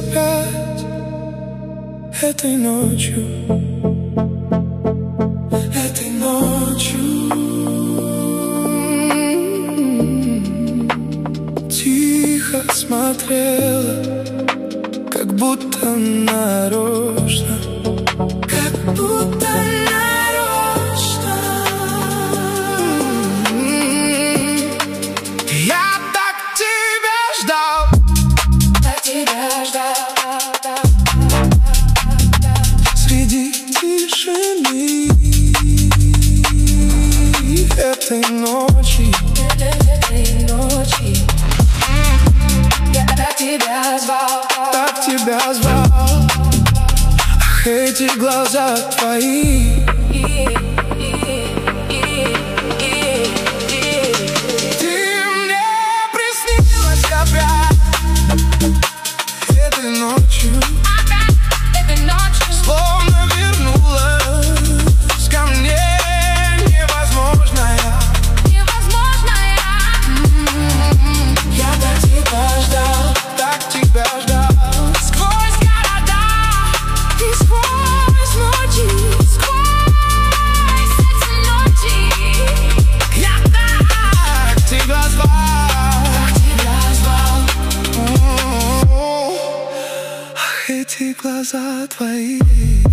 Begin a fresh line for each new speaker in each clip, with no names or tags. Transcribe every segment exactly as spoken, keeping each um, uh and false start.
опять этой ночью, этой ночью. Тихо смотрела, как будто нарочно, как будто нарочно. Я так тебя ждал, так тебя ждал. Среди тишины этой ночи, этой ночи. Я так тебя звал, так тебя звал. Ах, эти глаза твои. Ты мне приснилась опять этой ночью, этой ночью. Словно вернулась ко мне невозможная, невозможная. Я так тебя ждал, так тебя ждал. Сквозь города и сквозь ночи, сквозь эти ночи. Я так тебя звал, так тебя звал. Ах, эти глаза твои.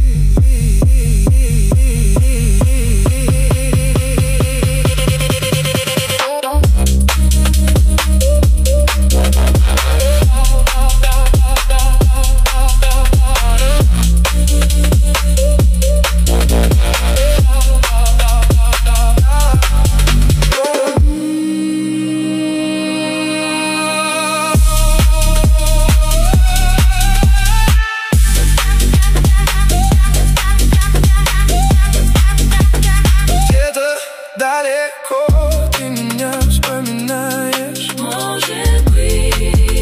Далеко ты меня вспоминаешь, может быть,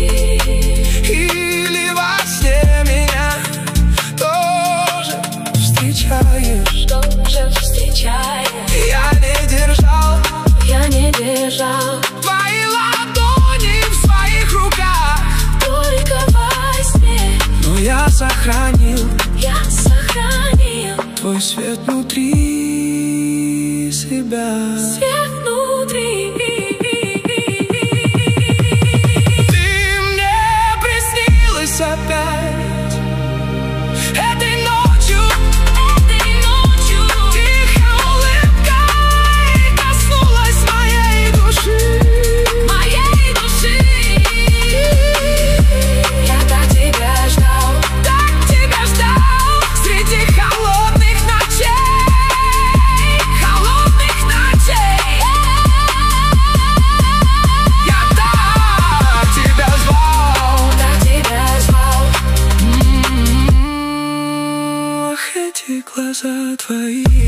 или во сне меня тоже встречаешь, тоже встречаешь. Я не держал, я не держал твои ладони в своих руках, только во сне. Но я сохранил, я сохранил твой свет внутри себя, свет внутри. Ты мне приснилась опять этой ночью, этой ночью. Тихая улыбка коснулась моей души, моей души. Я так тебя ждал, так тебя ждал. Среди холодных ночей, глаза твои.